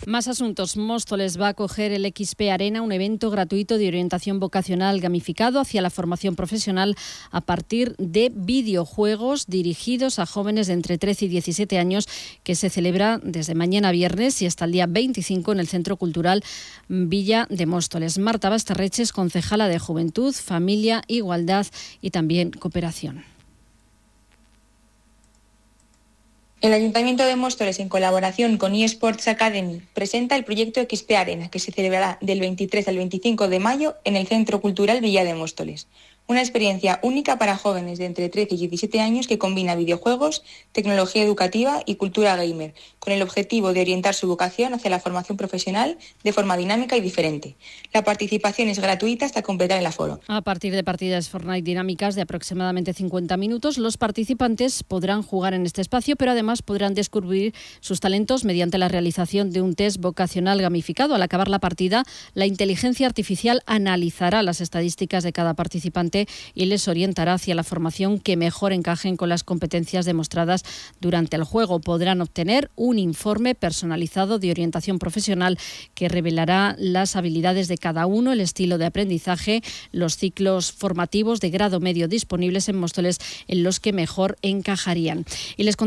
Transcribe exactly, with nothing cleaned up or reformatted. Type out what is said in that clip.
Más asuntos. Móstoles va a acoger el X P Arena, un evento gratuito de orientación vocacional gamificado hacia la formación profesional a partir de videojuegos dirigidos a jóvenes de entre trece y diecisiete años, que se celebra desde mañana viernes y hasta el día veinticinco en el Centro Cultural Villa de Móstoles. Marta Bastarreches, concejala de Juventud, Familia, Igualdad y también Cooperación. El Ayuntamiento de Móstoles, en colaboración con eSports Academy, presenta el proyecto X P Arena, que se celebrará del veintitrés al veinticinco de mayo en el Centro Cultural Villa de Móstoles. Una experiencia única para jóvenes de entre trece y diecisiete años que combina videojuegos, tecnología educativa y cultura gamer, con el objetivo de orientar su vocación hacia la formación profesional de forma dinámica y diferente. La participación es gratuita hasta completar el aforo. A partir de partidas Fortnite dinámicas de aproximadamente cincuenta minutos, los participantes podrán jugar en este espacio, pero además podrán descubrir sus talentos mediante la realización de un test vocacional gamificado. Al acabar la partida, la inteligencia artificial analizará las estadísticas de cada participante y les orientará hacia la formación que mejor encajen con las competencias demostradas durante el juego. Podrán obtener un informe personalizado de orientación profesional que revelará las habilidades de cada uno, el estilo de aprendizaje, los ciclos formativos de grado medio disponibles en Móstoles en los que mejor encajarían. Y les